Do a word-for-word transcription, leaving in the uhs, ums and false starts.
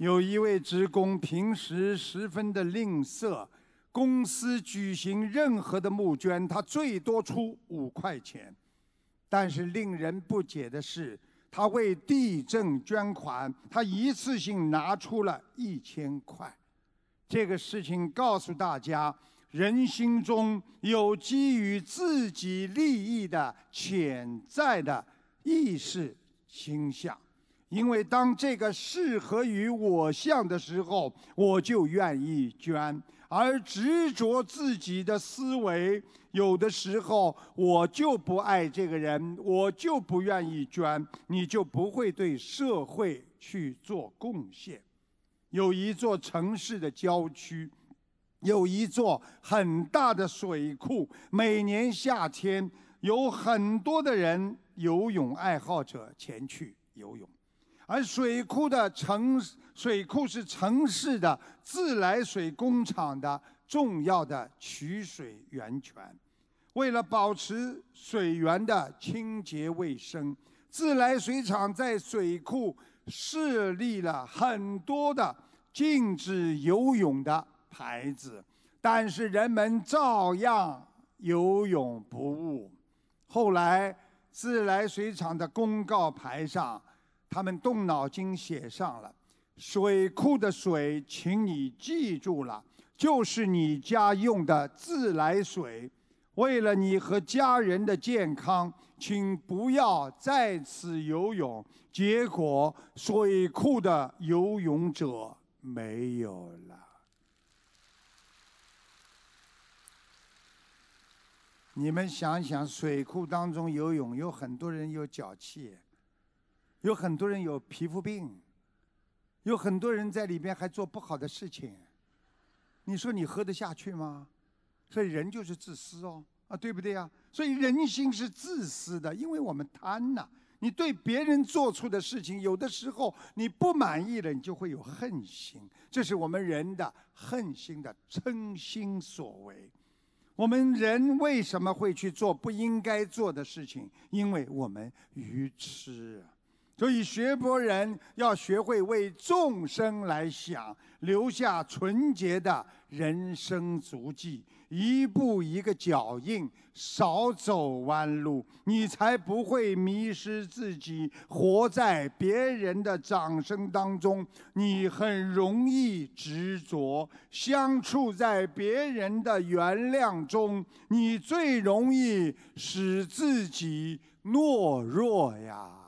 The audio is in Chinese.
有一位职工平时十分的吝啬，公司举行任何的募捐，他最多出五块钱。但是令人不解的是，他为地震捐款，他一次性拿出了一千块。这个事情告诉大家，人心中有基于自己利益的潜在的意识倾向。因为当这个适合于我相的时候，我就愿意捐；而执着自己的思维，有的时候我就不爱这个人，我就不愿意捐，你就不会对社会去做贡献。有一座城市的郊区，有一座很大的水库，每年夏天有很多的人游泳爱好者前去游泳。而水库的城水库是城市的自来水工厂的重要的取水源泉。为了保持水源的清洁卫生，自来水厂在水库设立了很多的禁止游泳的牌子，但是人们照样游泳不误。后来，自来水厂的公告牌上，他们动脑筋写上了：水库的水，请你记住了，就是你家用的自来水。为了你和家人的健康，请不要在此游泳。结果，水库的游泳者没有了。你们想想，水库当中游泳，有很多人有脚气。有很多人有皮肤病，有很多人在里边还做不好的事情，你说你喝得下去吗？所以人就是自私哦，啊，对不对啊？所以人心是自私的，因为我们贪呐。你对别人做出的事情，有的时候你不满意了，你就会有恨心，这是我们人的恨心的嗔心所为。我们人为什么会去做不应该做的事情？因为我们愚痴啊。所以学佛人要学会为众生来想，留下纯洁的人生足迹，一步一个脚印，少走弯路，你才不会迷失自己，活在别人的掌声当中。你很容易执着，相处在别人的原谅中，你最容易使自己懦弱呀。